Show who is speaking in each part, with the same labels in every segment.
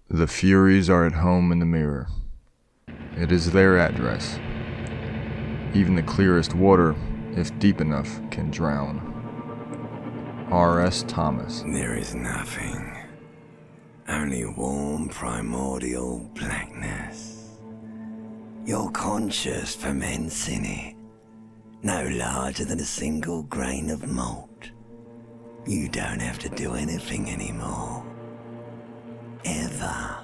Speaker 1: The Furies are at home in the mirror. It is their address. Even the clearest water, if deep enough, can drown. R.S. Thomas.
Speaker 2: There is nothing. Only warm primordial blackness. Your conscious ferments in it. No larger than a single grain of malt. You don't have to do anything anymore. Ever.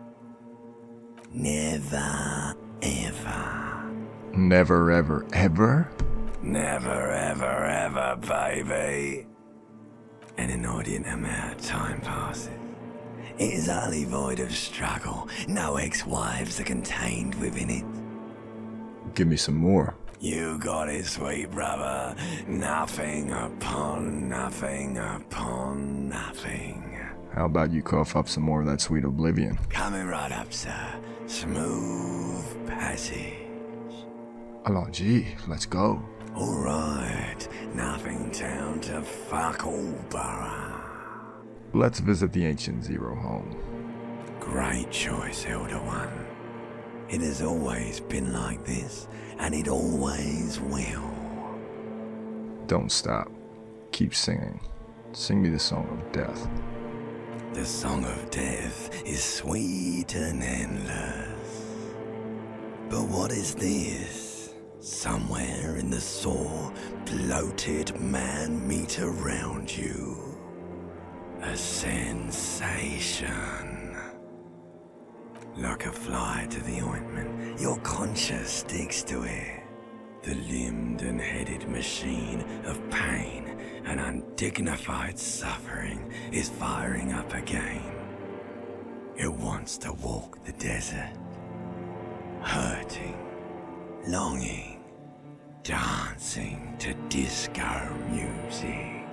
Speaker 2: Never, ever.
Speaker 1: Never, ever, ever?
Speaker 2: Never, ever, ever, baby. An inordinate amount of time passes. It is utterly void of struggle. No ex-wives are contained within it.
Speaker 1: Give me some more.
Speaker 2: You got it, sweet brother. Nothing upon nothing upon nothing.
Speaker 1: How about you cough up some more of that sweet oblivion?
Speaker 2: Coming right up, sir. Smooth passage.
Speaker 1: Allons-y, let's go.
Speaker 2: Alright, nothing down to fuck all borough.
Speaker 1: Let's visit the ancient Zero home.
Speaker 2: Great choice, Elder One. It has always been like this, and it always will.
Speaker 1: Don't stop. Keep singing. Sing me the song of death.
Speaker 2: The song of death is sweet and endless. But what is this? Somewhere in the sore, bloated man meat around you. A sensation. Like a fly to the ointment, your conscience sticks to it. The limbed and headed machine of pain and undignified suffering is firing up again. It wants to walk the desert, hurting, longing, dancing to disco music.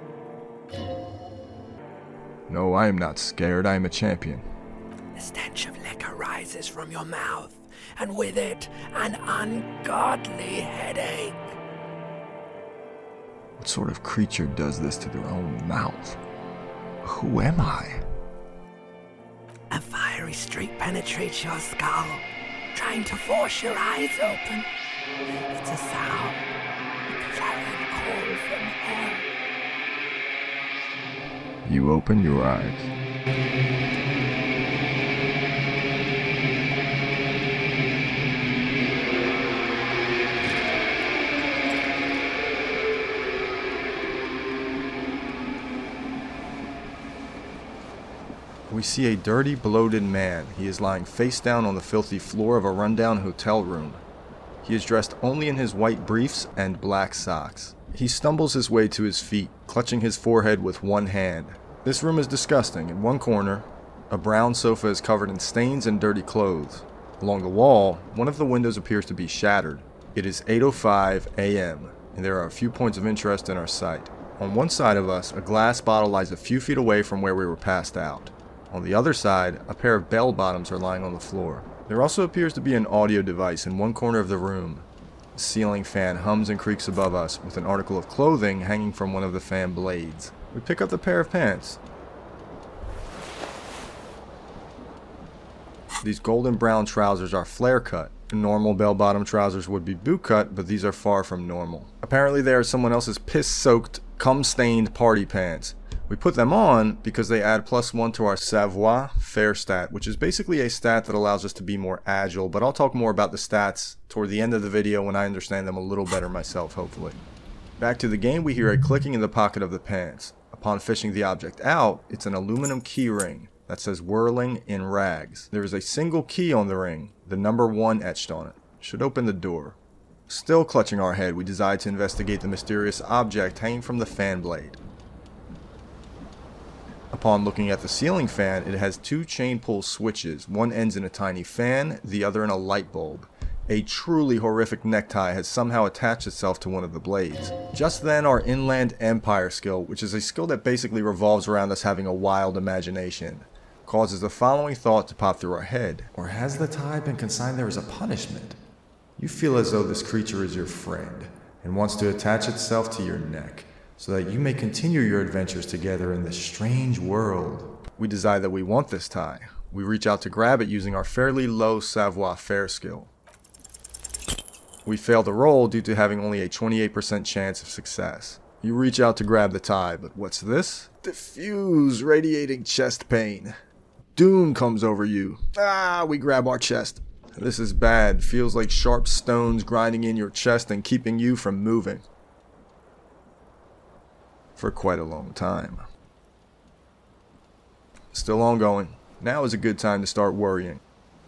Speaker 1: No, I am not scared. I am a champion.
Speaker 3: The stench of liquor rises from your mouth, and with it, an ungodly headache.
Speaker 1: What sort of creature does this to their own mouth? Who am I?
Speaker 3: A fiery streak penetrates your skull, trying to force your eyes open. It's a sound, a clarion call from hell.
Speaker 1: You open your eyes. We see a dirty, bloated man. He is lying face down on the filthy floor of a rundown hotel room. He is dressed only in his white briefs and black socks. He stumbles his way to his feet, clutching his forehead with one hand. This room is disgusting. In one corner, a brown sofa is covered in stains and dirty clothes. Along the wall, one of the windows appears to be shattered. It is 8:05 a.m., and there are a few points of interest in our sight. On one side of us, a glass bottle lies a few feet away from where we were passed out. On the other side, a pair of bell-bottoms are lying on the floor. There also appears to be an audio device in one corner of the room. The ceiling fan hums and creaks above us, with an article of clothing hanging from one of the fan blades. We pick up the pair of pants. These golden brown trousers are flare cut. Normal bell-bottom trousers would be boot cut, but these are far from normal. Apparently they are someone else's piss-soaked, cum-stained party pants. We put them on because they add +1 to our savoir faire stat, which is basically a stat that allows us to be more agile, but I'll talk more about the stats toward the end of the video when I understand them a little better myself, hopefully. Back to the game, we hear a clicking in the pocket of the pants. Upon fishing the object out, it's an aluminum key ring that says whirling in rags. There is a single key on the ring, the number 1 etched on it. Should open the door. Still clutching our head, we decide to investigate the mysterious object hanging from the fan blade. Upon looking at the ceiling fan, it has 2 chain pull switches. One ends in a tiny fan, the other in a light bulb. A truly horrific necktie has somehow attached itself to one of the blades. Just then, our Inland Empire skill, which is a skill that basically revolves around us having a wild imagination, causes the following thought to pop through our head. Or has the tie been consigned there as a punishment? You feel as though this creature is your friend, and wants to attach itself to your neck, so that you may continue your adventures together in this strange world. We decide that we want this tie. We reach out to grab it using our fairly low savoir-faire skill. We fail the roll due to having only a 28% chance of success. You reach out to grab the tie, but what's this? Diffuse radiating chest pain. Doom comes over you. We grab our chest. This is bad. Feels like sharp stones grinding in your chest and keeping you from moving. For quite a long time. Still ongoing. Now is a good time to start worrying.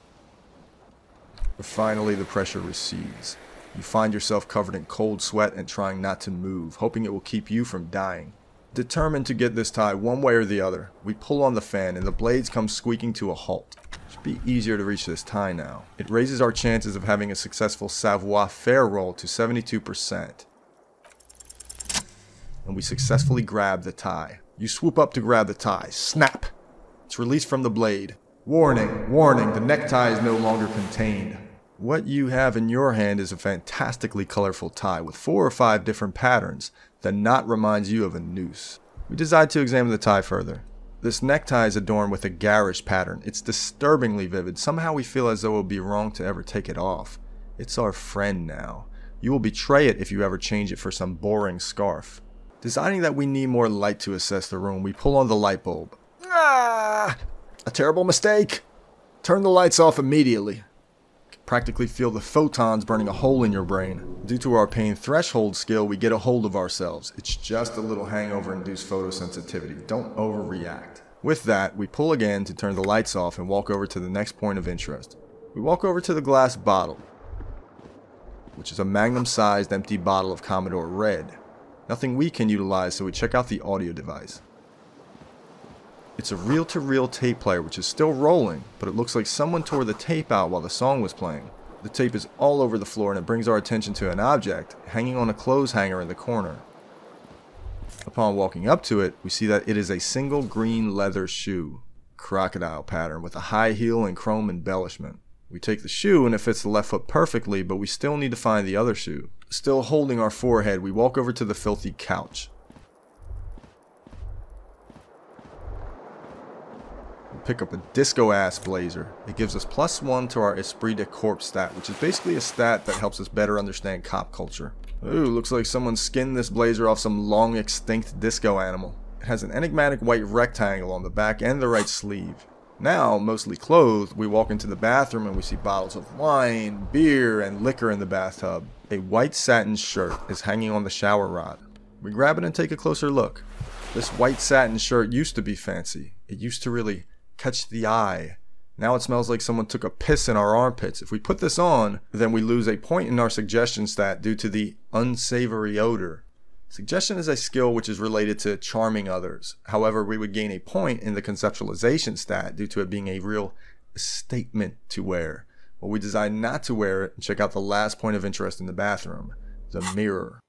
Speaker 1: But finally the pressure recedes. You find yourself covered in cold sweat and trying not to move, hoping it will keep you from dying. Determined to get this tie one way or the other, we pull on the fan and the blades come squeaking to a halt. It should be easier to reach this tie now. It raises our chances of having a successful savoir-faire roll to 72%. And we successfully grab the tie. You swoop up to grab the tie. Snap! It's released from the blade. Warning, warning, the necktie is no longer contained. What you have in your hand is a fantastically colorful tie with 4 or 5 different patterns. The knot reminds you of a noose. We decide to examine the tie further. This necktie is adorned with a garish pattern. It's disturbingly vivid. Somehow we feel as though it would be wrong to ever take it off. It's our friend now. You will betray it if you ever change it for some boring scarf. Deciding that we need more light to assess the room, we pull on the light bulb. A terrible mistake! Turn the lights off immediately. Practically feel the photons burning a hole in your brain. Due to our pain threshold skill, we get a hold of ourselves. It's just a little hangover-induced photosensitivity. Don't overreact. With that, we pull again to turn the lights off and walk over to the next point of interest. We walk over to the glass bottle, which is a magnum-sized empty bottle of Commodore Red. Nothing we can utilize, so we check out the audio device. It's a reel-to-reel tape player which is still rolling, but it looks like someone tore the tape out while the song was playing. The tape is all over the floor and it brings our attention to an object hanging on a clothes hanger in the corner. Upon walking up to it, we see that it is a single green leather shoe, crocodile pattern with a high heel and chrome embellishment. We take the shoe and it fits the left foot perfectly, but we still need to find the other shoe. Still holding our forehead, we walk over to the filthy couch. Pick up a disco-ass blazer. It gives us +1 to our Esprit de Corps stat, which is basically a stat that helps us better understand cop culture. Ooh, looks like someone skinned this blazer off some long-extinct disco animal. It has an enigmatic white rectangle on the back and the right sleeve. Now, mostly clothed, we walk into the bathroom and we see bottles of wine, beer, and liquor in the bathtub. A white satin shirt is hanging on the shower rod. We grab it and take a closer look. This white satin shirt used to be fancy. It used to really catch the eye. Now it smells like someone took a piss in our armpits. If we put this on, then we lose a point in our suggestion stat due to the unsavory odor. Suggestion is a skill which is related to charming others. However, we would gain a point in the conceptualization stat due to it being a real statement to wear. Well, we decide not to wear it and check out the last point of interest in the bathroom, the mirror.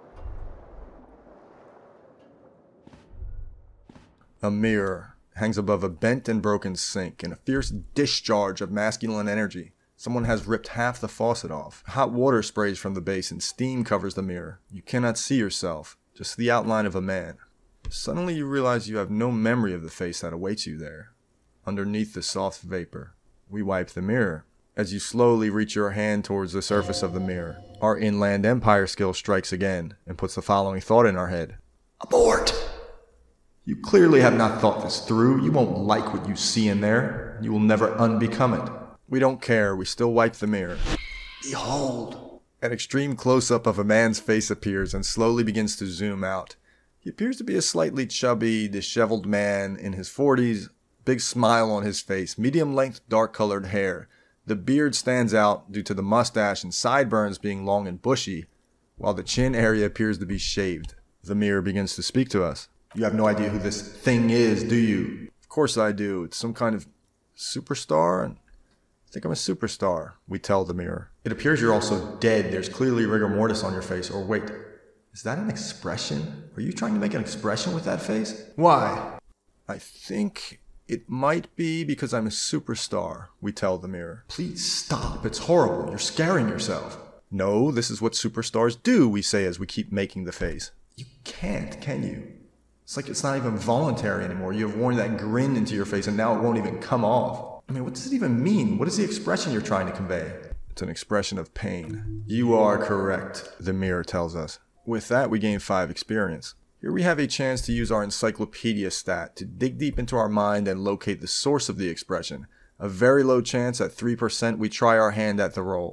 Speaker 1: A mirror hangs above a bent and broken sink in a fierce discharge of masculine energy. Someone has ripped half the faucet off. Hot water sprays from the base and steam covers the mirror. You cannot see yourself, just the outline of a man. Suddenly you realize you have no memory of the face that awaits you there. Underneath the soft vapor, we wipe the mirror. As you slowly reach your hand towards the surface of the mirror, our Inland Empire skill strikes again and puts the following thought in our head. Abort! You clearly have not thought this through. You won't like what you see in there. You will never unbecome it. We don't care. We still wipe the mirror. Behold! An extreme close-up of a man's face appears and slowly begins to zoom out. He appears to be a slightly chubby, disheveled man in his 40s, big smile on his face, medium-length, dark-colored hair. The beard stands out due to the mustache and sideburns being long and bushy, while the chin area appears to be shaved. The mirror begins to speak to us. You have no idea who this thing is, do you? Of course I do. It's some kind of superstar, and I think I'm a superstar, we tell the mirror. It appears you're also dead. There's clearly rigor mortis on your face. Or wait, is that an expression? Are you trying to make an expression with that face? Why? I think it might be because I'm a superstar, we tell the mirror. Please stop. It's horrible. You're scaring yourself. No, this is what superstars do, we say as we keep making the face. You can't, can you? It's like it's not even voluntary anymore. You have worn that grin into your face and now it won't even come off. I mean, what does it even mean? What is the expression you're trying to convey? It's an expression of pain. You are correct, the mirror tells us. With that, we gain 5 experience. Here we have a chance to use our encyclopedia stat to dig deep into our mind and locate the source of the expression. A very low chance at 3% we try our hand at the roll.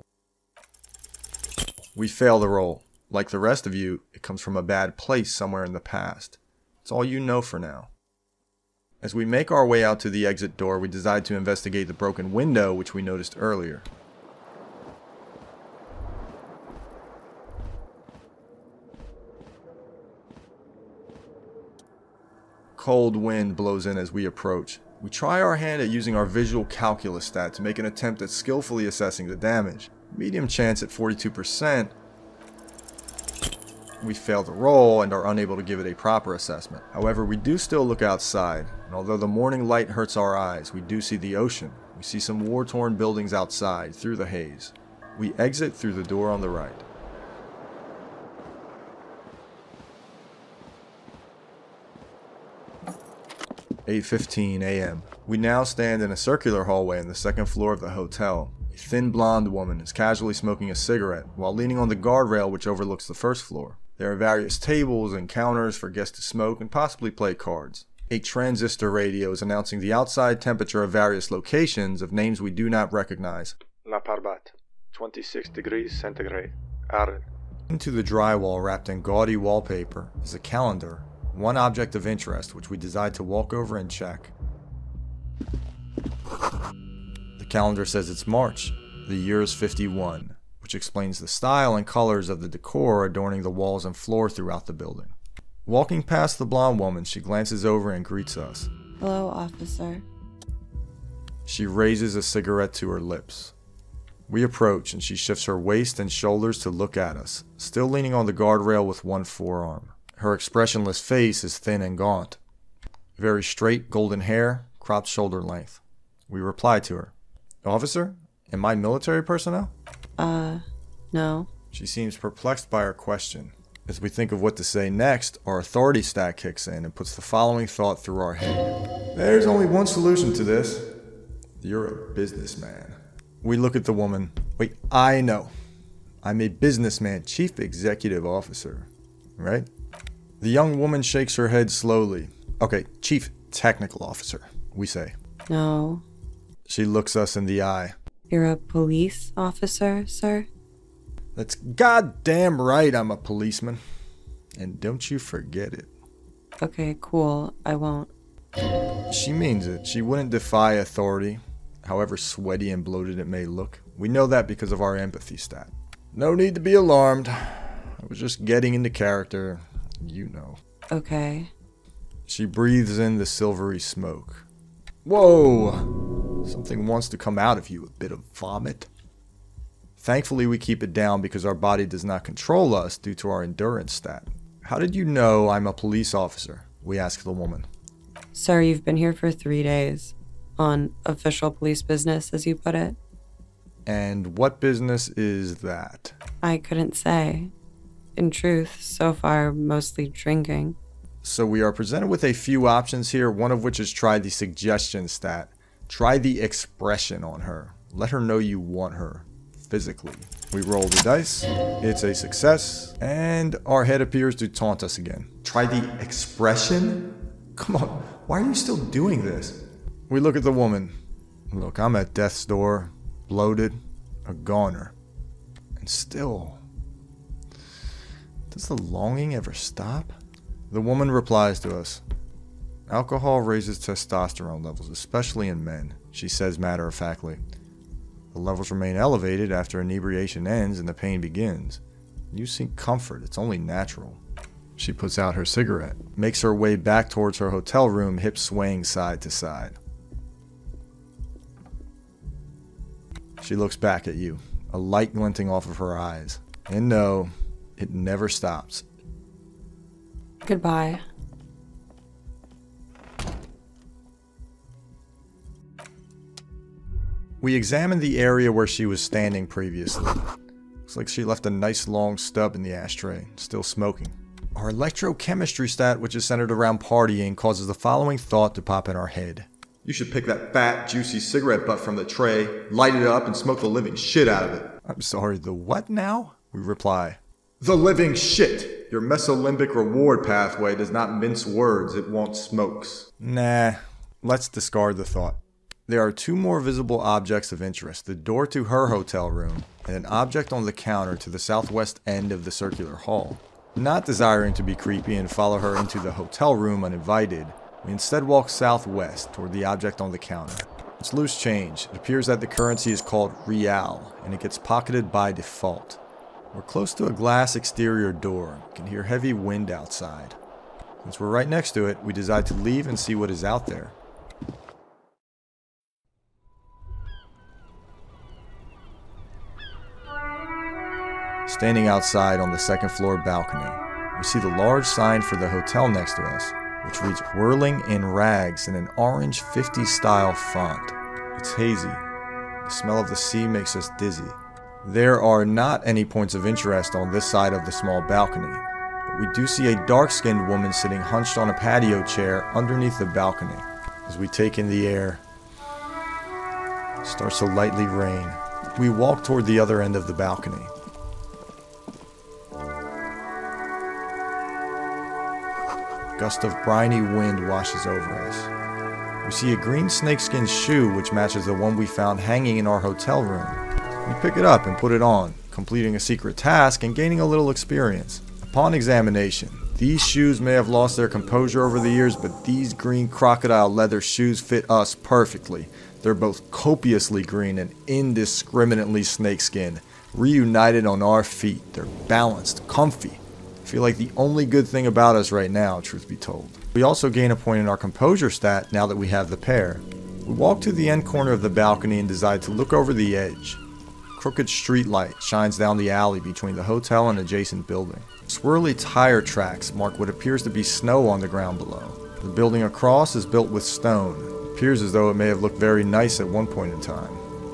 Speaker 1: We fail the roll. Like the rest of you, it comes from a bad place somewhere in the past. It's all you know for now. As we make our way out to the exit door, we decide to investigate the broken window which we noticed earlier. Cold wind blows in as we approach. We try our hand at using our visual calculus stat to make an attempt at skillfully assessing the damage. Medium chance at 42%. We fail the roll and are unable to give it a proper assessment. However, we do still look outside, and although the morning light hurts our eyes, we do see the ocean. We see some war-torn buildings outside through the haze. We exit through the door on the right. "8:15 a.m. We now stand in a circular hallway on the second floor of the hotel. A thin blonde woman is casually smoking a cigarette while leaning on the guardrail which overlooks the first floor. There are various tables and counters for guests to smoke and possibly play cards. A transistor radio is announcing the outside temperature of various locations of names we do not recognize.
Speaker 4: La Parbat, 26 degrees centigrade. Arren.
Speaker 1: Into the drywall wrapped in gaudy wallpaper is a calendar, one object of interest which we decide to walk over and check. The calendar says it's March. The year is 51. Which explains the style and colors of the decor adorning the walls and floor throughout the building. Walking past the blonde woman, she glances over and greets us.
Speaker 5: Hello, officer.
Speaker 1: She raises a cigarette to her lips. We approach and she shifts her waist and shoulders to look at us, still leaning on the guardrail with one forearm. Her expressionless face is thin and gaunt. Very straight golden hair, cropped shoulder length. We reply to her. Officer, am I military personnel?
Speaker 5: No.
Speaker 1: She seems perplexed by our question. As we think of what to say next, our authority stat kicks in and puts the following thought through our head. There's only one solution to this. You're a businessman. We look at the woman. Wait, I know. I'm a businessman, chief executive officer. Right? The young woman shakes her head slowly. Okay, chief technical officer, we say.
Speaker 5: No.
Speaker 1: She looks us in the eye.
Speaker 5: You're a police officer, sir?
Speaker 1: That's goddamn right I'm a policeman. And don't you forget it.
Speaker 5: Okay, cool. I won't.
Speaker 1: She means it. She wouldn't defy authority, however sweaty and bloated it may look. We know that because of our empathy stat. No need to be alarmed. I was just getting into character. You know.
Speaker 5: Okay.
Speaker 1: She breathes in the silvery smoke. Whoa! Something wants to come out of you, a bit of vomit. Thankfully, we keep it down because our body does not control us due to our endurance stat. How did you know I'm a police officer? We ask the woman.
Speaker 5: Sir, you've been here for 3 days. On official police business, as you put it.
Speaker 1: And what business is that?
Speaker 5: I couldn't say. In truth, so far, mostly drinking.
Speaker 1: So we are presented with a few options here, one of which is try the suggestion stat. Try the expression on her. Let her know you want her, physically. We roll the dice. It's a success. And our head appears to taunt us again. Try the expression? Come on, why are you still doing this? We look at the woman. Look, I'm at death's door, bloated, a goner. And still, does the longing ever stop? The woman replies to us. Alcohol raises testosterone levels, especially in men, she says matter-of-factly. The levels remain elevated after inebriation ends and the pain begins. You seek comfort, it's only natural. She puts out her cigarette, makes her way back towards her hotel room, hips swaying side to side. She looks back at you, a light glinting off of her eyes. And no, it never stops.
Speaker 5: Goodbye.
Speaker 1: We examine the area where she was standing previously. Looks like she left a nice long stub in the ashtray, still smoking. Our electrochemistry stat, which is centered around partying, causes the following thought to pop in our head. You should pick that fat, juicy cigarette butt from the tray, light it up, and smoke the living shit out of it. I'm sorry, the what now? We reply. The living shit! Your mesolimbic reward pathway does not mince words, it wants smokes. Nah, let's discard the thought. There are two more visible objects of interest, the door to her hotel room, and an object on the counter to the southwest end of the circular hall. Not desiring to be creepy and follow her into the hotel room uninvited, we instead walk southwest toward the object on the counter. It's loose change. It appears that the currency is called Real, and it gets pocketed by default. We're close to a glass exterior door. You can hear heavy wind outside. Since we're right next to it, we decide to leave and see what is out there. Standing outside on the second floor balcony, we see the large sign for the hotel next to us, which reads Whirling in Rags in an orange 50s style font. It's hazy. The smell of the sea makes us dizzy. There are not any points of interest on this side of the small balcony, but we do see a dark-skinned woman sitting hunched on a patio chair underneath the balcony. As we take in the air, it starts to lightly rain. We walk toward the other end of the balcony. A gust of briny wind washes over us. We see a green snakeskin shoe which matches the one we found hanging in our hotel room. We pick it up and put it on, completing a secret task and gaining a little experience. Upon examination, these shoes may have lost their composure over the years, but these green crocodile leather shoes fit us perfectly. They're both copiously green and indiscriminately snakeskin, reunited on our feet. They're balanced, comfy. I feel like the only good thing about us right now, truth be told. We also gain a point in our composure stat now that we have the pair. We walk to the end corner of the balcony and decide to look over the edge. Crooked street light shines down the alley between the hotel and adjacent building. Swirly tire tracks mark what appears to be snow on the ground below. The building across is built with stone. It appears as though it may have looked very nice at one point in time.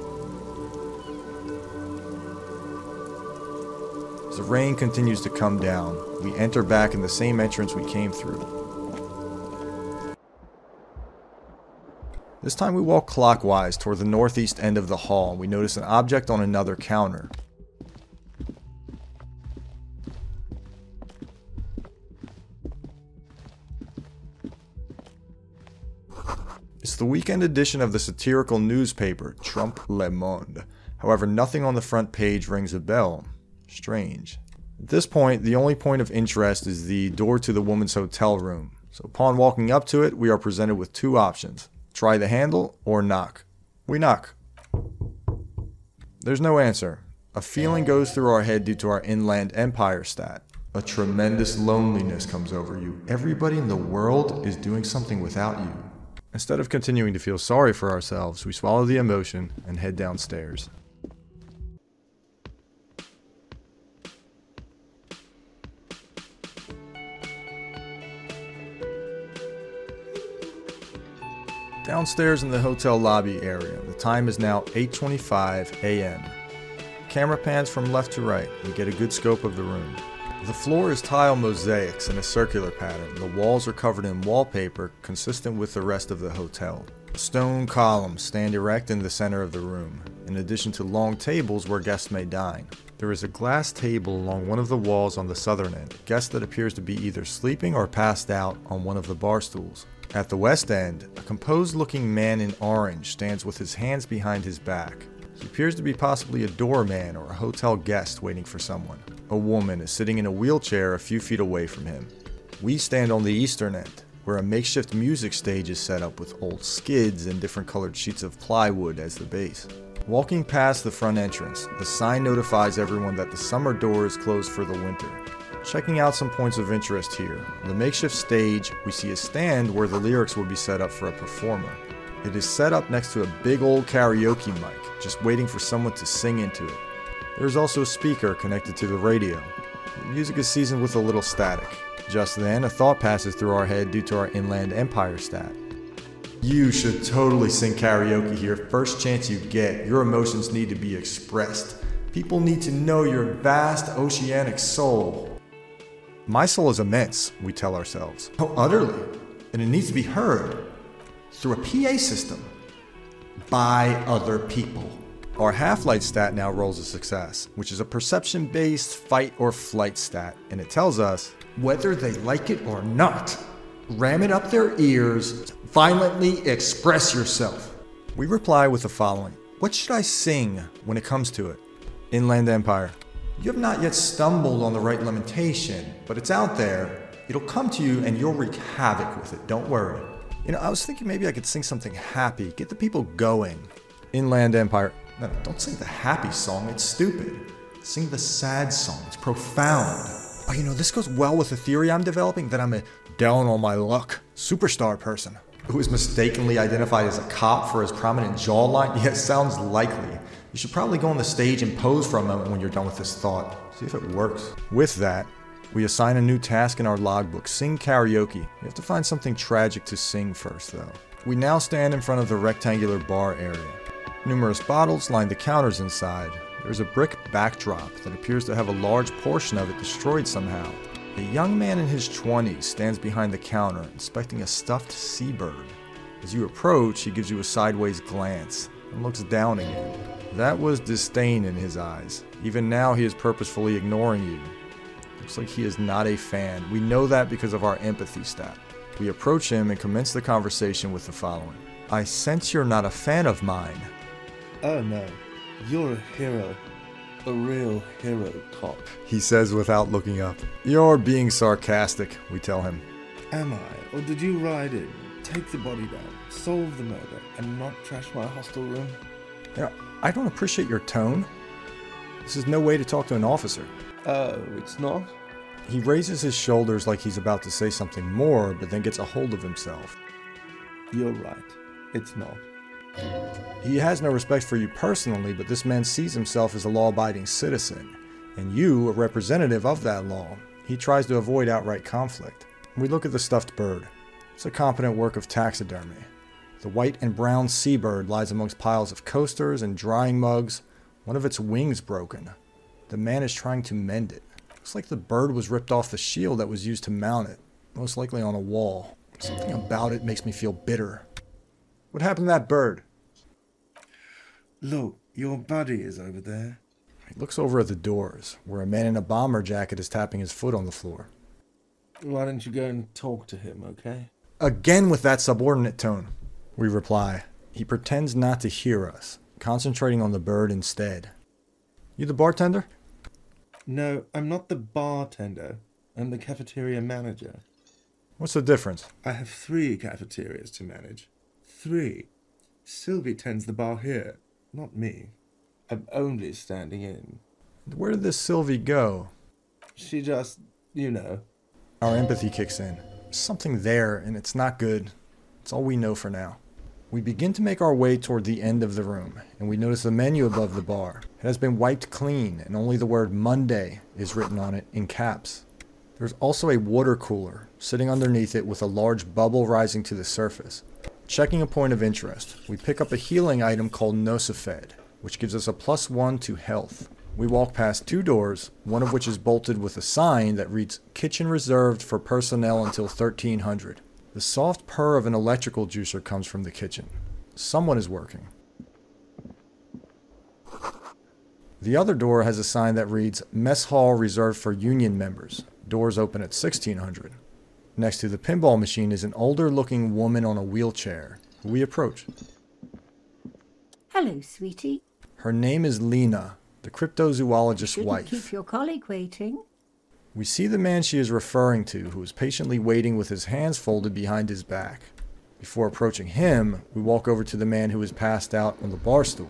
Speaker 1: As the rain continues to come down, we enter back in the same entrance we came through. This time we walk clockwise toward the northeast end of the hall and we notice an object on another counter. It's the weekend edition of the satirical newspaper, Trump Le Monde. However, nothing on the front page rings a bell. Strange. At this point, the only point of interest is the door to the woman's hotel room. So upon walking up to it, we are presented with two options. Try the handle or knock. We knock. There's no answer. A feeling goes through our head due to our Inland Empire stat. A tremendous loneliness comes over you. Everybody in the world is doing something without you. Instead of continuing to feel sorry for ourselves, we swallow the emotion and head downstairs. Downstairs in the hotel lobby area, the time is now 8:25 a.m. Camera pans from left to right. We get a good scope of the room. The floor is tile mosaics in a circular pattern. The walls are covered in wallpaper consistent with the rest of the hotel. Stone columns stand erect in the center of the room, in addition to long tables where guests may dine. There is a glass table along one of the walls on the southern end, a guest that appears to be either sleeping or passed out on one of the bar stools. At the west end, a composed-looking man in orange stands with his hands behind his back. He appears to be possibly a doorman or a hotel guest waiting for someone. A woman is sitting in a wheelchair a few feet away from him. We stand on the eastern end, where a makeshift music stage is set up with old skids and different colored sheets of plywood as the base. Walking past the front entrance, the sign notifies everyone that the summer door is closed for the winter. Checking out some points of interest here. On the makeshift stage, we see a stand where the lyrics will be set up for a performer. It is set up next to a big old karaoke mic, just waiting for someone to sing into it. There is also a speaker connected to the radio. The music is seasoned with a little static. Just then, a thought passes through our head due to our Inland Empire stat. You should totally sing karaoke here first chance you get. Your emotions need to be expressed. People need to know your vast oceanic soul. My soul is immense, we tell ourselves. Oh, utterly. And it needs to be heard through a PA system by other people. Our half-light stat now rolls a success, which is a perception-based fight or flight stat, and it tells us whether they like it or not. Ram it up their ears, violently express yourself. We reply with the following. What should I sing when it comes to it? Inland Empire. You have not yet stumbled on the right lamentation, but it's out there. It'll come to you and you'll wreak havoc with it, don't worry. I was thinking maybe I could sing something happy, get the people going. Inland Empire. No, don't sing the happy song, it's stupid. Sing the sad song, it's profound. Oh, this goes well with the theory I'm developing that I'm a down on my luck superstar person who is mistakenly identified as a cop for his prominent jawline. Yeah, sounds likely. You should probably go on the stage and pose for a moment when you're done with this thought. See if it works. With that, we assign a new task in our logbook, sing karaoke. You have to find something tragic to sing first, though. We now stand in front of the rectangular bar area. Numerous bottles line the counters inside. There's a brick backdrop that appears to have a large portion of it destroyed somehow. A young man in his 20s stands behind the counter, inspecting a stuffed seabird. As you approach, he gives you a sideways glance and looks down again. That was disdain in his eyes. Even now, he is purposefully ignoring you. Looks like he is not a fan. We know that because of our empathy stat. We approach him and commence the conversation with the following. I sense you're not a fan of mine.
Speaker 6: Oh no, you're a hero. A real hero, cop.
Speaker 1: He says without looking up. You're being sarcastic, we tell him.
Speaker 6: Am I? Or did you ride in, take the body down, solve the murder, and not trash my hostel room?
Speaker 1: I don't appreciate your tone. This is no way to talk to an officer.
Speaker 6: Oh, it's not?
Speaker 1: He raises his shoulders like he's about to say something more, but then gets a hold of himself.
Speaker 6: You're right. It's not.
Speaker 1: He has no respect for you personally, but this man sees himself as a law-abiding citizen, and you, a representative of that law. He tries to avoid outright conflict. We look at the stuffed bird. It's a competent work of taxidermy. The white and brown seabird lies amongst piles of coasters and drying mugs, one of its wings broken. The man is trying to mend it. Looks like the bird was ripped off the shield that was used to mount it, most likely on a wall. Something about it makes me feel bitter. What happened to that bird?
Speaker 6: Look, your buddy is over there.
Speaker 1: He looks over at the doors, where a man in a bomber jacket is tapping his foot on the floor.
Speaker 6: Why don't you go and talk to him, okay?
Speaker 1: Again with that subordinate tone. We reply. He pretends not to hear us, concentrating on the bird instead. You the bartender?
Speaker 6: No, I'm not the bartender. I'm the cafeteria manager.
Speaker 1: What's the difference?
Speaker 6: I have 3 cafeterias to manage. 3. Sylvie tends the bar here, not me. I'm only standing in.
Speaker 1: Where did this Sylvie go?
Speaker 6: She just,
Speaker 1: Our empathy kicks in. There's something there, and it's not good. It's all we know for now. We begin to make our way toward the end of the room, and we notice the menu above the bar. It has been wiped clean, and only the word Monday is written on it in caps. There's also a water cooler sitting underneath it with a large bubble rising to the surface. Checking a point of interest, we pick up a healing item called Nosifed, which gives us a +1 to health. We walk past 2 doors, one of which is bolted with a sign that reads, Kitchen reserved for personnel until 1300. The soft purr of an electrical juicer comes from the kitchen. Someone is working. The other door has a sign that reads, Mess Hall reserved for union members. Doors open at 1600. Next to the pinball machine is an older-looking woman on a wheelchair, who we approach.
Speaker 7: Hello, sweetie.
Speaker 1: Her name is Lena, the cryptozoologist's
Speaker 7: Shouldn't
Speaker 1: wife.
Speaker 7: keep your colleague waiting.
Speaker 1: We see the man she is referring to, who is patiently waiting with his hands folded behind his back. Before approaching him, we walk over to the man who is passed out on the bar stool.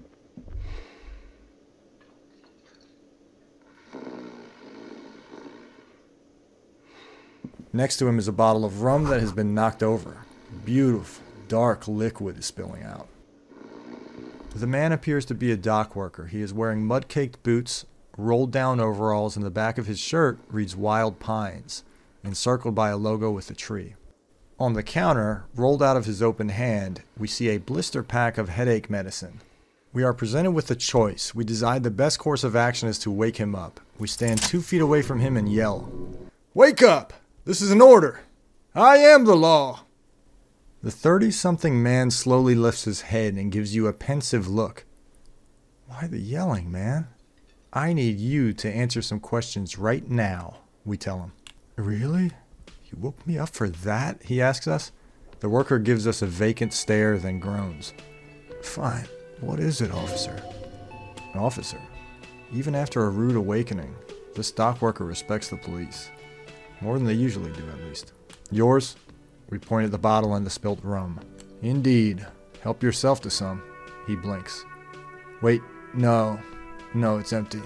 Speaker 1: Next to him is a bottle of rum that has been knocked over. Beautiful, dark liquid is spilling out. The man appears to be a dock worker. He is wearing mud-caked boots, rolled down overalls, and the back of his shirt reads Wild Pines, encircled by a logo with a tree. On the counter, rolled out of his open hand, we see a blister pack of headache medicine. We are presented with a choice. We decide the best course of action is to wake him up. We stand 2 feet away from him and yell, Wake up! This is an order! I am the law! The 30-something man slowly lifts his head and gives you a pensive look. Why the yelling, man? I need you to answer some questions right now, we tell him. Really? You woke me up for that? He asks us. The worker gives us a vacant stare, then groans. Fine. What is it, officer? Officer. Even after a rude awakening, this dock worker respects the police. More than they usually do, at least. Yours? We point at the bottle and the spilt rum. Indeed. Help yourself to some. He blinks. Wait, no. No, it's empty.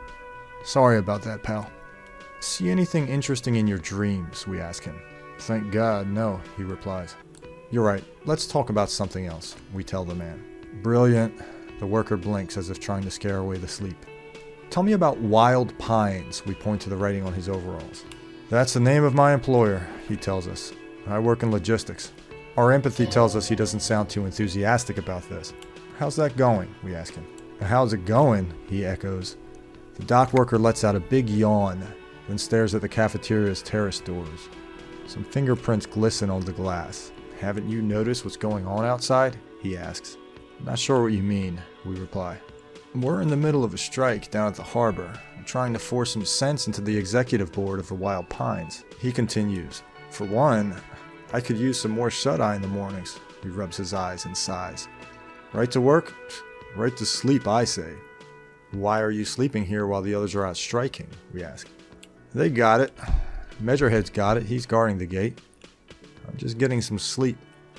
Speaker 1: Sorry about that, pal. See anything interesting in your dreams? We ask him. Thank God, no, he replies. You're right. Let's talk about something else, we tell the man. Brilliant. The worker blinks as if trying to scare away the sleep. Tell me about Wild Pines, we point to the writing on his overalls. That's the name of my employer, he tells us. I work in logistics. Our empathy tells us he doesn't sound too enthusiastic about this. How's that going? We ask him. How's it going? He echoes. The dock worker lets out a big yawn, then stares at the cafeteria's terrace doors. Some fingerprints glisten on the glass. Haven't you noticed what's going on outside? He asks. Not sure what you mean, we reply. We're in the middle of a strike down at the harbor. I'm trying to force some sense into the executive board of the Wild Pines. He continues. For one, I could use some more shut-eye in the mornings. He rubs his eyes and sighs. Right to work? Right to sleep, I say. Why are you sleeping here while the others are out striking? We ask. They got it. Measurehead's got it. He's guarding the gate. I'm just getting some sleep.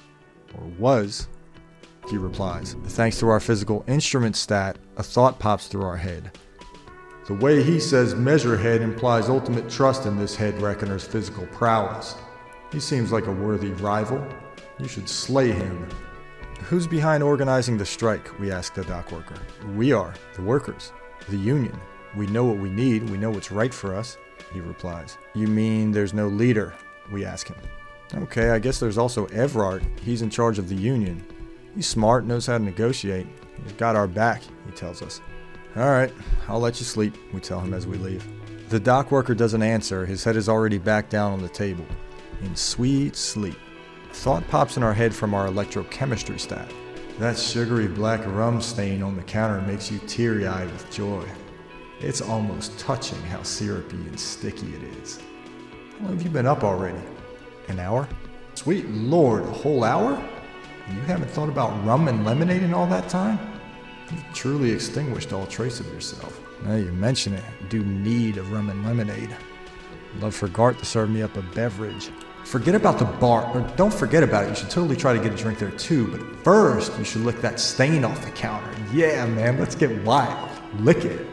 Speaker 1: Or was, he replies. Thanks to our physical instrument stat, a thought pops through our head. The way he says Measurehead implies ultimate trust in this head reckoner's physical prowess. He seems like a worthy rival. You should slay him. Who's behind organizing the strike? We ask the dock worker. We are, the workers, the union. We know what we need. We know what's right for us, he replies. You mean there's no leader? We ask him. Okay, I guess there's also Evrart. He's in charge of the union. He's smart, knows how to negotiate. He's got our back, he tells us. All right, I'll let you sleep, we tell him as we leave. The dock worker doesn't answer. His head is already back down on the table, in sweet sleep. Thought pops in our head from our electrochemistry stat. That sugary black rum stain on the counter makes you teary-eyed with joy. It's almost touching how syrupy and sticky it is. How long have you been up already? An hour? Sweet Lord, a whole hour? And you haven't thought about rum and lemonade in all that time? You've truly extinguished all trace of yourself. Now you mention it, I do need a rum and lemonade. I'd love for Gart to serve me up a beverage. Forget about the bar, or don't forget about it. You should totally try to get a drink there too, but first you should lick that stain off the counter. Yeah, man, let's get wild. Lick it.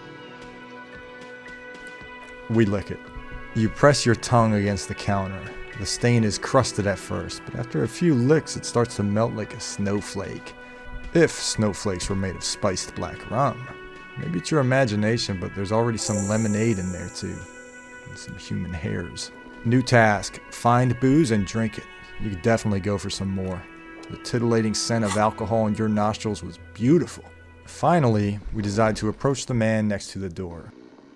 Speaker 1: We lick it. You press your tongue against the counter. The stain is crusted at first, but after a few licks it starts to melt like a snowflake. If snowflakes were made of spiced black rum. Maybe it's your imagination, but there's already some lemonade in there too. And some human hairs. New task. Find booze and drink it. You could definitely go for some more. The titillating scent of alcohol in your nostrils was beautiful. Finally, we decide to approach the man next to the door.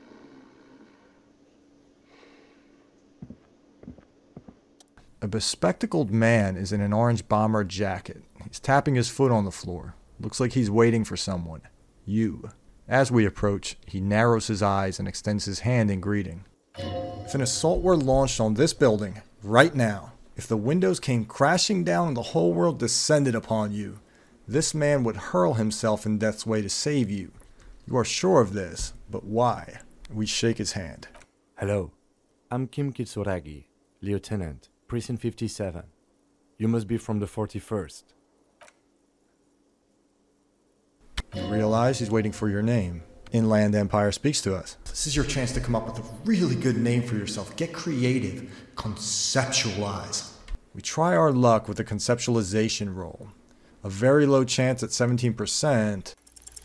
Speaker 1: A bespectacled man is in an orange bomber jacket. He's tapping his foot on the floor. Looks like he's waiting for someone. You. As we approach, he narrows his eyes and extends his hand in greeting. If an assault were launched on this building, right now, if the windows came crashing down and the whole world descended upon you, this man would hurl himself in death's way to save you. You are sure of this, but why? We shake his hand.
Speaker 8: Hello, I'm Kim Kitsuragi, Lieutenant, Precinct 57. You must be from the 41st.
Speaker 1: You realize he's waiting for your name. Inland Empire speaks to us. This is your chance to come up with a really good name for yourself. Get creative. Conceptualize. We try our luck with the conceptualization roll. A very low chance at 17%.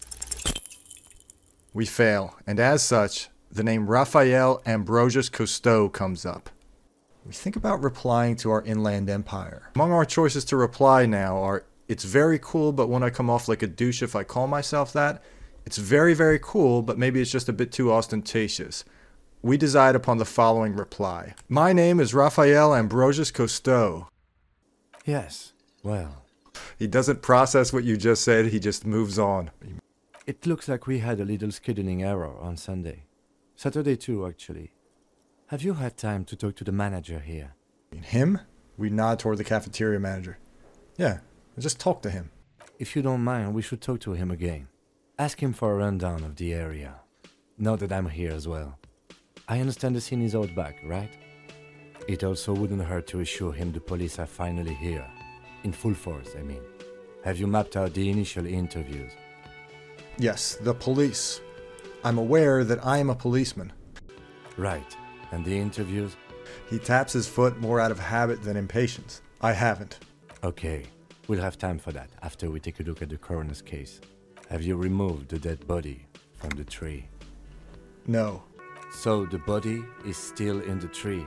Speaker 1: We fail, and as such, the name Raphael Ambrosius Cousteau comes up. We think about replying to our Inland Empire. Among our choices to reply now are, it's very cool, but won't I come off like a douche if I call myself that? It's very, very cool, but maybe it's just a bit too ostentatious. we decide upon the following reply. My name is Raphael Ambrosius Cousteau.
Speaker 8: Yes, well,
Speaker 1: He doesn't process what you just said, he just moves on.
Speaker 8: it looks like we had a little scheduling error on Sunday. Saturday too, actually. Have you had time to talk to the manager here?
Speaker 1: Him? We nod toward the cafeteria manager. Yeah, just talk to him.
Speaker 8: If you don't mind, we should talk to him again. Ask him for a rundown of the area. Now that I'm here as well. I understand the scene is out back, right? It also wouldn't hurt to assure him the police are finally here. In full force, I mean. Have you mapped out the initial interviews?
Speaker 1: Yes, the police. I'm aware that I am a policeman.
Speaker 8: Right. And the interviews?
Speaker 1: He taps his foot more out of habit than impatience. I haven't.
Speaker 8: Okay. We'll have time for that after we take a look at the coroner's case. Have you removed the dead body from the tree?
Speaker 1: No.
Speaker 8: So the body is still in the tree.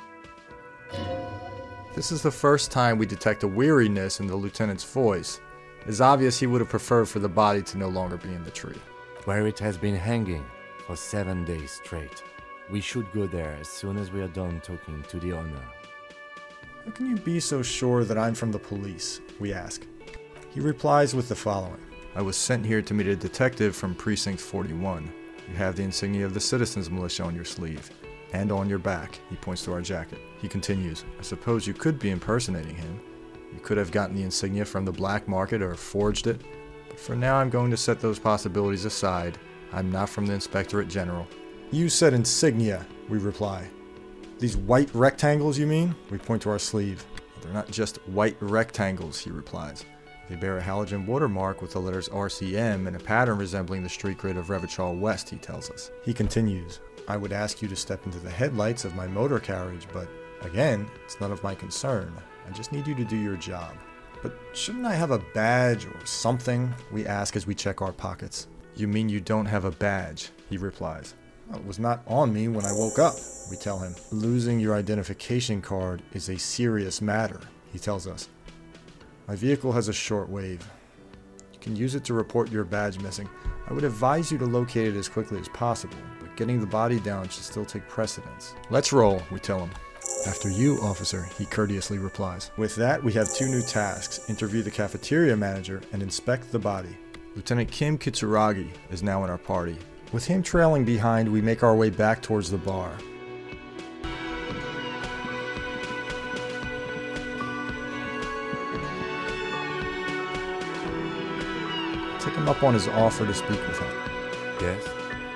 Speaker 1: This is the first time we detect a weariness in the lieutenant's voice. It is obvious he would have preferred for the body to no longer be in the tree.
Speaker 8: Where it has been hanging for 7 days straight. We should go there as soon as we are done talking to the owner.
Speaker 1: How can you be so sure that I'm from the police? We ask. He replies with the following. I was sent here to meet a detective from Precinct 41. You have the insignia of the Citizens Militia on your sleeve. And on your back. He points to our jacket. He continues, I suppose you could be impersonating him. You could have gotten the insignia from the black market or forged it. But for now I'm going to set those possibilities aside. I'm not from the Inspectorate General. You said insignia, we reply. These white rectangles, you mean? We point to our sleeve. They're not just white rectangles, he replies. They bear a halogen watermark with the letters RCM and a pattern resembling the street grid of Revachol West, he tells us. He continues, I would ask you to step into the headlights of my motor carriage, but again, it's none of my concern. I just need you to do your job. But shouldn't I have a badge or something? We ask as we check our pockets. You mean you don't have a badge? He replies. Well, it was not on me when I woke up, we tell him. Losing your identification card is a serious matter, he tells us. My vehicle has a shortwave. You can use it to report your badge missing. I would advise you to locate it as quickly as possible, but getting the body down should still take precedence. Let's roll, we tell him. After you, officer, he courteously replies. With that, we have 2 new tasks, interview the cafeteria manager and inspect the body. Lieutenant Kim Kitsuragi is now in our party. With him trailing behind, we make our way back towards the bar. Take him up on his offer to speak with him.
Speaker 8: Yes?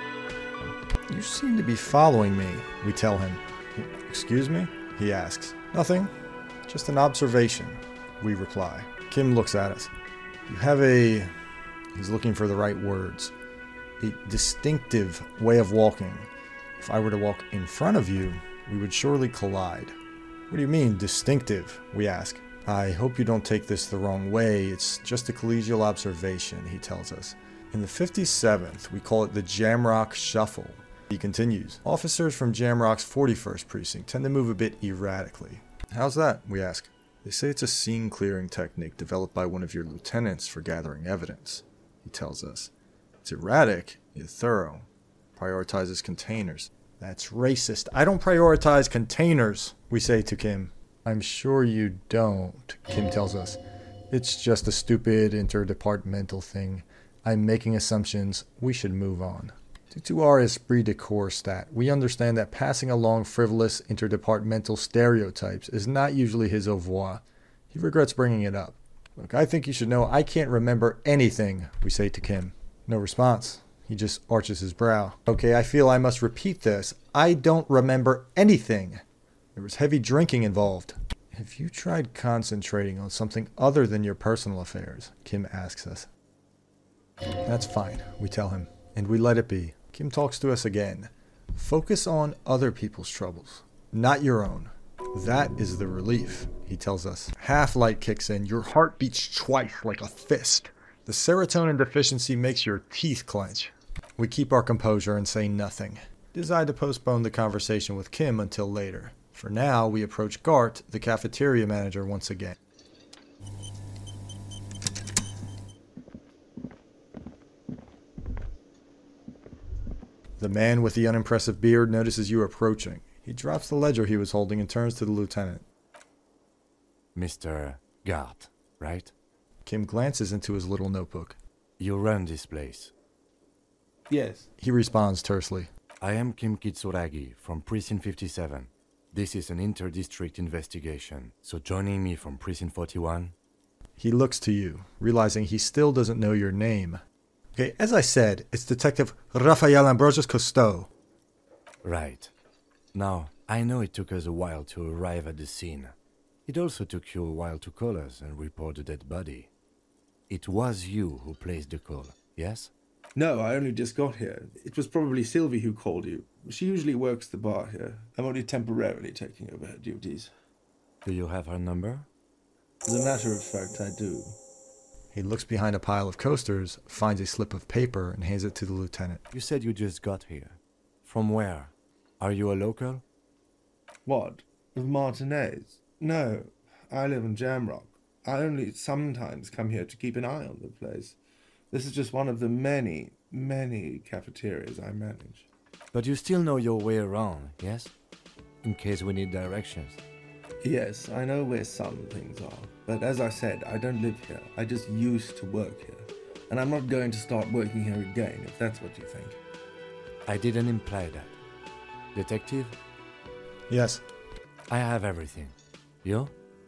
Speaker 1: You seem to be following me, we tell him. Excuse me? He asks. Nothing. Just an observation, we reply. Kim looks at us. You have a... He's looking for the right words. A distinctive way of walking. If I were to walk in front of you, we would surely collide. What do you mean, distinctive? We ask. I hope you don't take this the wrong way. It's just a collegial observation, he tells us. In the 57th, we call it the Jamrock Shuffle. He continues. Officers from Jamrock's 41st precinct tend to move a bit erratically. How's that? We ask. They say it's a scene clearing technique developed by one of your lieutenants for gathering evidence, he tells us. It's erratic, yet thorough. Prioritizes containers. That's racist. I don't prioritize containers, we say to Kim. I'm sure you don't, Kim tells us. It's just a stupid interdepartmental thing. I'm making assumptions. We should move on. Due to our esprit de corps stat, we understand that passing along frivolous interdepartmental stereotypes is not usually his au revoir. He regrets bringing it up. Look, I think you should know I can't remember anything, we say to Kim. No response. He just arches his brow. Okay, I feel I must repeat this. I don't remember anything. There was heavy drinking involved. Have you tried concentrating on something other than your personal affairs? Kim asks us. That's fine, we tell him, and we let it be. Kim talks to us again. Focus on other people's troubles, not your own. That is the relief, he tells us. Half-light kicks in. Your heart beats twice like a fist. The serotonin deficiency makes your teeth clench. We keep our composure and say nothing. Decide to postpone the conversation with Kim until later. For now, we approach Gart, the cafeteria manager, once again. The man with the unimpressive beard notices you approaching. He drops the ledger he was holding and turns to the lieutenant.
Speaker 8: Mr. Gart, right?
Speaker 1: Kim glances into his little notebook.
Speaker 8: You run this place.
Speaker 6: Yes.
Speaker 1: He responds tersely.
Speaker 8: I am Kim Kitsuragi from Precinct 57. This is an inter-district investigation, so joining me from Precinct 41...
Speaker 1: He looks to you, realizing he still doesn't know your name. Okay, as I said, it's Detective Rafael Ambrosius Cousteau.
Speaker 8: Right. Now, I know it took us a while to arrive at the scene. It also took you a while to call us and report the dead body. It was you who placed the call, yes?
Speaker 6: No, I only just got here. It was probably Sylvie who called you. She usually works the bar here. I'm only temporarily taking over her duties.
Speaker 8: Do you have her number?
Speaker 6: As a matter of fact, I do.
Speaker 1: He looks behind a pile of coasters, finds a slip of paper, and hands it to the lieutenant.
Speaker 8: You said you just got here. From where? Are you a local?
Speaker 6: What? Of Martinez? No, I live in Jamrock. I only sometimes come here to keep an eye on the place. This is just one of the many, many cafeterias I manage.
Speaker 8: But you still know your way around, yes? In case we need directions.
Speaker 6: Yes, I know where some things are. But as I said, I don't live here. I just used to work here. And I'm not going to start working here again, if that's what you think.
Speaker 8: I didn't imply that. Detective?
Speaker 1: Yes.
Speaker 8: I have everything. You?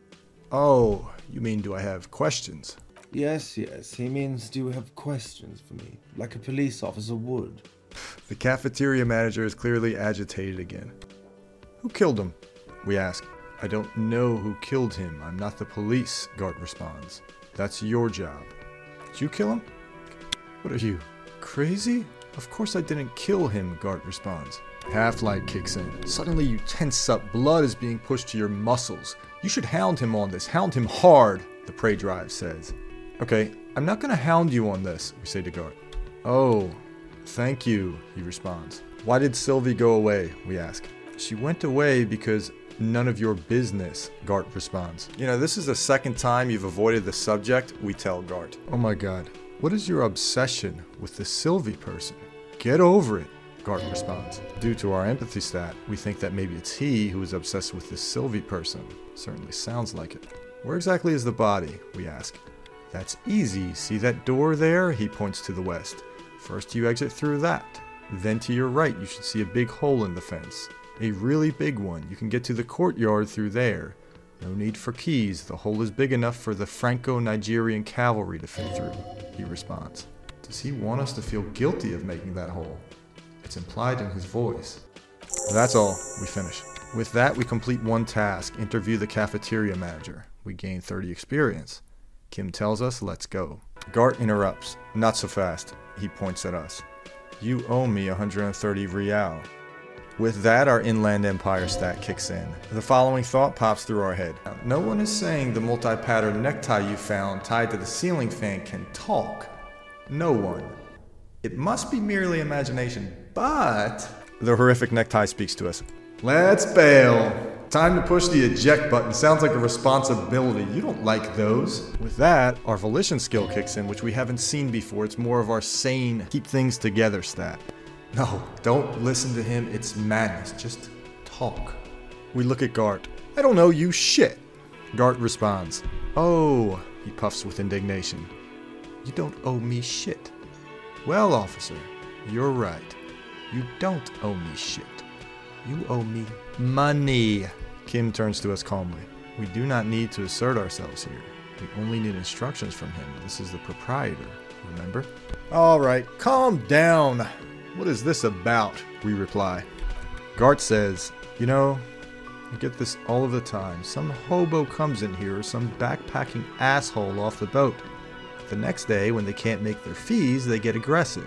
Speaker 1: Oh, you mean do I have questions?
Speaker 6: Yes, he means do you have questions for me? Like a police officer would.
Speaker 1: The cafeteria manager is clearly agitated again. Who killed him? We ask. I don't know who killed him. I'm not the police, Gart responds. That's your job. Did you kill him? What are you, crazy? Of course I didn't kill him, Gart responds. Half-light kicks in. Suddenly you tense up. Blood is being pushed to your muscles. You should hound him on this. Hound him hard, the prey drive says. Okay, I'm not gonna hound you on this, we say to Gart. Oh, thank you, he responds. Why did Sylvie go away, we ask. She went away because none of your business, Gart responds. You know, this is the second time you've avoided the subject, we tell Gart. Oh my god, what is your obsession with the Sylvie person? Get over it, Gart responds. Due to our empathy stat, we think that maybe it's he who is obsessed with this Sylvie person. Certainly sounds like it. Where exactly is the body, we ask. That's easy. See that door there? He points to the west. First you exit through that. Then to your right you should see a big hole in the fence. A really big one. You can get to the courtyard through there. No need for keys. The hole is big enough for the Franco-Nigerian cavalry to fit through, he responds. Does he want us to feel guilty of making that hole? It's implied in his voice. That's all. We finish. With that, we complete one task. Interview the cafeteria manager. We gain 30 experience. Kim tells us, let's go. Gart interrupts. Not so fast. He points at us. You owe me 130 real. With that, our Inland Empire stat kicks in. The following thought pops through our head. No one is saying the multi-patterned necktie you found tied to the ceiling fan can talk. No one. It must be merely imagination, but... The horrific necktie speaks to us. Let's bail. Time to push the eject button. Sounds like a responsibility. You don't like those. With that, our volition skill kicks in, which we haven't seen before. It's more of our sane, keep things together stat. No, don't listen to him. It's madness. Just talk. We look at Gart. I don't owe you shit. Gart responds. Oh, he puffs with indignation. You don't owe me shit. Well, officer, you're right. You don't owe me shit. You owe me money. Kim turns to us calmly. We do not need to assert ourselves here. We only need instructions from him. This is the proprietor, remember? All right, calm down. What is this about? We reply. Gart says, you know, I get this all of the time. Some hobo comes in here or some backpacking asshole off the boat. The next day, when they can't make their fees, they get aggressive.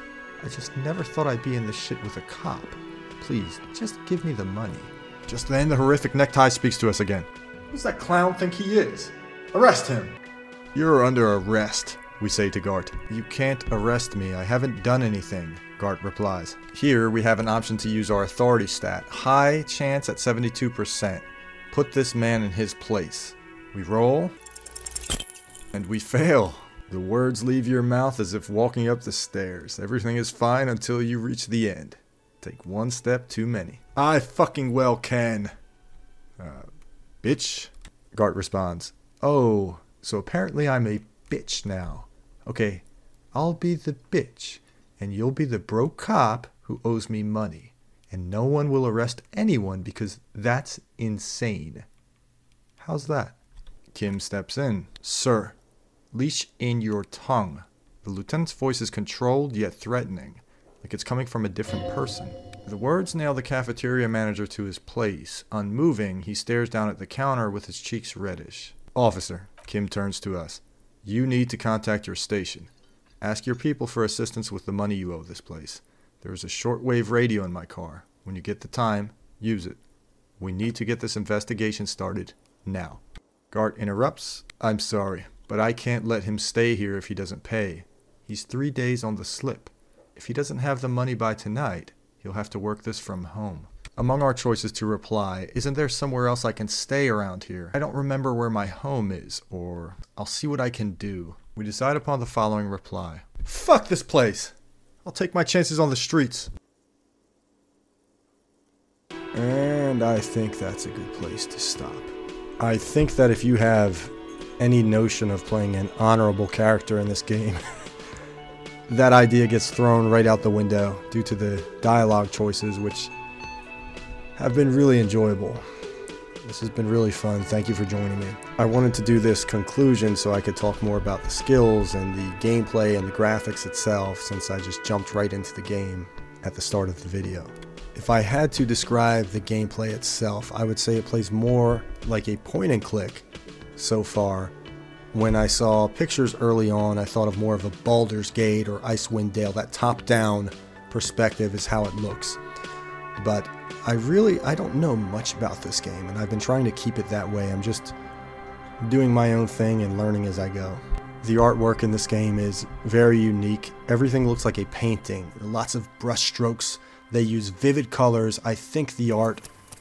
Speaker 1: I just never thought I'd be in this shit with a cop. Please, just give me the money. Just then, the horrific necktie speaks to us again. Who does that clown think he is? Arrest him! You're under arrest, we say to Gart. You can't arrest me. I haven't done anything, Gart replies. Here, we have an option to use our authority stat. High chance at 72%. Put this man in his place. We roll, and we fail. The words leave your mouth as if walking up the stairs. Everything is fine until you reach the end. Take one step too many. I fucking well can. Bitch? Gart responds, oh, so apparently I'm a bitch now. Okay, I'll be the bitch, and you'll be the broke cop who owes me money. And no one will arrest anyone because that's insane. How's that? Kim steps in. Sir, leash in your tongue. The lieutenant's voice is controlled yet threatening, like it's coming from a different person. The words nail the cafeteria manager to his place. Unmoving, he stares down at the counter with his cheeks reddish. Officer, Kim turns to us. You need to contact your station. Ask your people for assistance with the money you owe this place. There is a shortwave radio in my car. When you get the time, use it. We need to get this investigation started now. Gart interrupts. I'm sorry, but I can't let him stay here if he doesn't pay. He's 3 days on the slip. If he doesn't have the money by tonight, he'll have to work this from home. Among our choices to reply, isn't there somewhere else I can stay around here? I don't remember where my home is, or I'll see what I can do. We decide upon the following reply. Fuck this place! I'll take my chances on the streets. And I think that's a good place to stop. I think that if you have any notion of playing an honorable character in this game, that idea gets thrown right out the window due to the dialogue choices, which have been really enjoyable. This has been really fun. Thank you for joining me. I wanted to do this conclusion so I could talk more about the skills and the gameplay and the graphics itself, since I just jumped right into the game at the start of the video. If I had to describe the gameplay itself, I would say it plays more like a point and click so far. When I saw pictures early on, I thought of more of a Baldur's Gate or Icewind Dale. That top-down perspective is how it looks. But I don't know much about this game, and I've been trying to keep it that way. I'm just doing my own thing and learning as I go. The artwork in this game is very unique. Everything looks like a painting. Lots of brush strokes. They use vivid colors. I think the art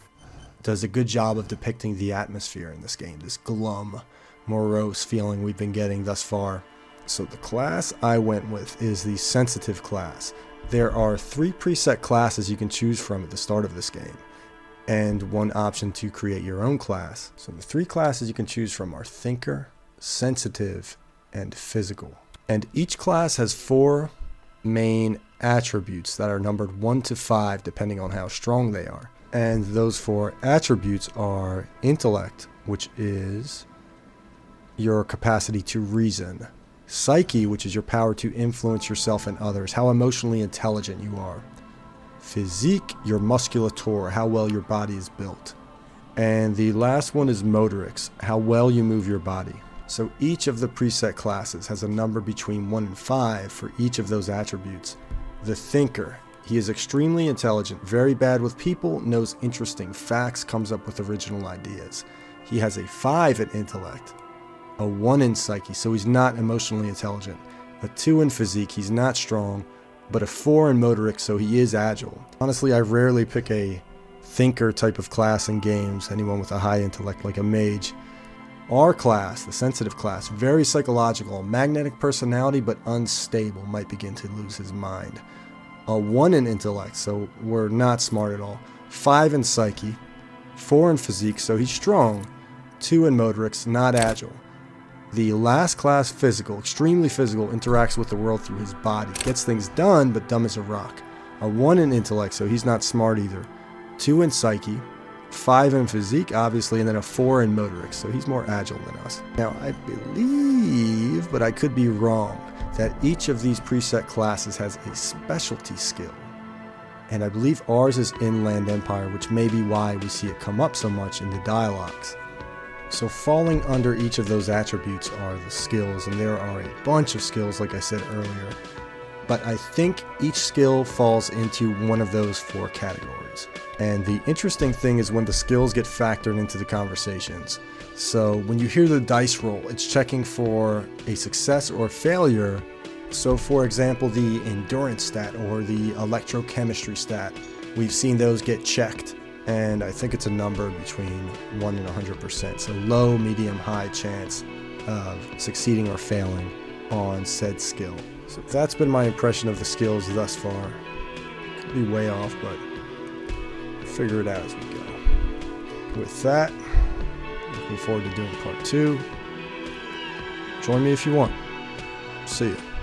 Speaker 1: does a good job of depicting the atmosphere in this game, this glum, morose feeling we've been getting thus far. So the class I went with is the sensitive class. There are 3 preset classes you can choose from at the start of this game, and 1 option to create your own class. So the 3 classes you can choose from are Thinker, Sensitive, and Physical. And each class has 4 main attributes that are numbered 1 to 5 depending on how strong they are. And those 4 attributes are Intellect, which is your capacity to reason. Psyche, which is your power to influence yourself and others, how emotionally intelligent you are. Physique, your musculature, how well your body is built. And the last one is Motorics, how well you move your body. So each of the preset classes has a number between 1 and 5 for each of those attributes. The Thinker, he is extremely intelligent, very bad with people, knows interesting facts, comes up with original ideas. He has a 5 in Intellect, a 1 in Psyche, so he's not emotionally intelligent, a 2 in Physique, he's not strong, but a 4 in Motorics, so he is agile. Honestly, I rarely pick a Thinker type of class in games, anyone with a high intellect like a mage. Our class, the Sensitive class, very psychological, magnetic personality but unstable, might begin to lose his mind. A 1 in Intellect, so we're not smart at all. 5 in Psyche, 4 in Physique, so he's strong. 2 in Motorics, not agile. The last class, Physical, extremely physical, interacts with the world through his body. Gets things done, but dumb as a rock. A 1 in Intellect, so he's not smart either. 2 in Psyche, 5 in Physique, obviously, and then a 4 in Motorics, so he's more agile than us. Now, I believe, but I could be wrong, that each of these preset classes has a specialty skill. And I believe ours is Inland Empire, which may be why we see it come up so much in the dialogues. So falling under each of those attributes are the skills, and there are a bunch of skills, like I said earlier. But I think each skill falls into one of those 4 categories. And the interesting thing is when the skills get factored into the conversations. So when you hear the dice roll, it's checking for a success or failure. So for example, the endurance stat or the electrochemistry stat, we've seen those get checked. And I think it's a number between 1 and 100%. So low, medium, high chance of succeeding or failing.
Speaker 9: on said skill. So that's been my impression of the skills thus far. Could be way off, but we'll figure it out as we go. With that, looking forward to doing part 2. Join me if you want. See ya.